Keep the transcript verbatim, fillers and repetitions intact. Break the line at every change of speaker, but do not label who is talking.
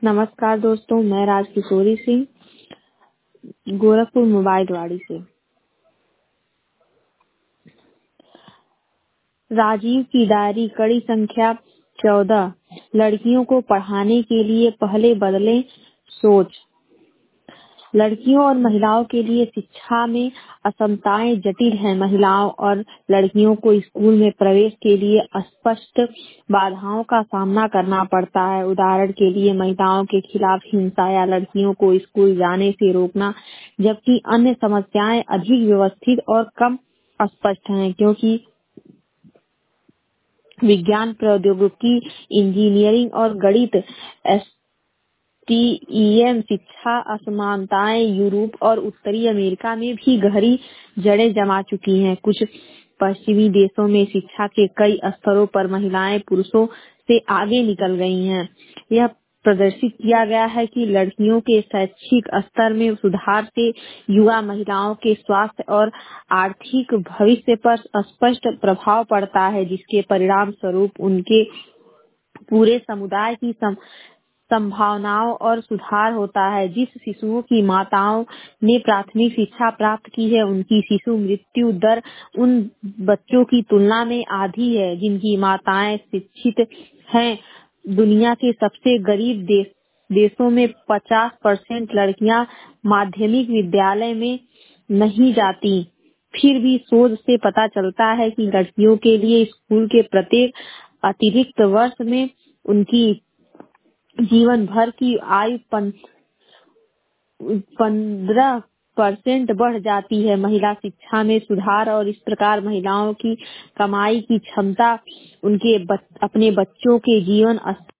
नमस्कार दोस्तों, मैं राजकिशोरी सिंह गोरखपुर मोबाइलवाड़ी से। राजीव की डायरी कड़ी संख्या चौदह। लड़कियों को पढ़ाने के लिए पहले बदलें सोच। लड़कियों और महिलाओं के लिए शिक्षा में असमताएं जटिल हैं। महिलाओं और लड़कियों को स्कूल में प्रवेश के लिए अस्पष्ट बाधाओं का सामना करना पड़ता है। उदाहरण के लिए महिलाओं के खिलाफ हिंसा या लड़कियों को स्कूल जाने से रोकना, जबकि अन्य समस्याएं अधिक व्यवस्थित और कम अस्पष्ट हैं, क्योंकि विज्ञान, प्रौद्योगिकी, इंजीनियरिंग और गणित टीईएम शिक्षा असमानताएं यूरोप और उत्तरी अमेरिका में भी गहरी जड़ें जमा चुकी हैं। कुछ पश्चिमी देशों में शिक्षा के कई स्तरों पर महिलाएं पुरुषों से आगे निकल गई हैं। यह प्रदर्शित किया गया है कि लड़कियों के शैक्षिक स्तर में सुधार से युवा महिलाओं के स्वास्थ्य और आर्थिक भविष्य पर स्पष्ट प्रभाव पड़ता है, जिसके परिणाम स्वरूप उनके पूरे समुदाय की सम, संभावनाओं और सुधार होता है। जिस शिशुओं की माताओं ने प्राथमिक शिक्षा प्राप्त की है, उनकी शिशु मृत्यु दर उन बच्चों की तुलना में आधी है जिनकी माताएं शिक्षित हैं। दुनिया के सबसे गरीब देश देशों में पचास परसेंट लड़कियां माध्यमिक विद्यालय में नहीं जाती। फिर भी शोध से पता चलता है कि लड़कियों के लिए स्कूल के प्रत्येक अतिरिक्त वर्ष में उनकी जीवन भर की आयु पंद्रह परसेंट बढ़ जाती है। महिला शिक्षा में सुधार और इस प्रकार महिलाओं की कमाई की क्षमता उनके बच, अपने बच्चों के जीवन